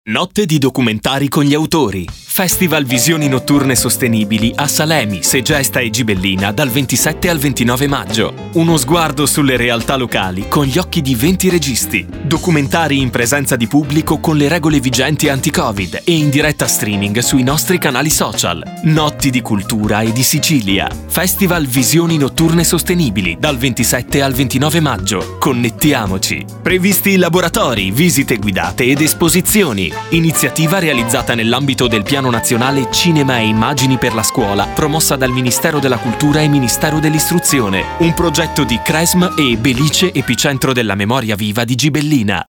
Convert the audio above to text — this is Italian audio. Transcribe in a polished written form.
Notte di documentari con gli autori. Festival Visioni Notturne Sostenibili a Salemi, Segesta e Gibellina dal 27 al 29 maggio. Uno sguardo sulle realtà locali con gli occhi di 20 registi. Documentari in presenza di pubblico con le regole vigenti anti-Covid e in diretta streaming sui nostri canali social. Notti di cultura e di Sicilia. Festival Visioni Notturne Sostenibili dal 27 al 29 maggio. Connettiamoci. Previsti laboratori, visite guidate ed esposizioni. Iniziativa realizzata nell'ambito del Piano Nazionale Cinema e Immagini per la Scuola, promossa dal Ministero della Cultura e Ministero dell'Istruzione. Un progetto di Cresm e Belice Epicentro della Memoria Viva di Gibellina.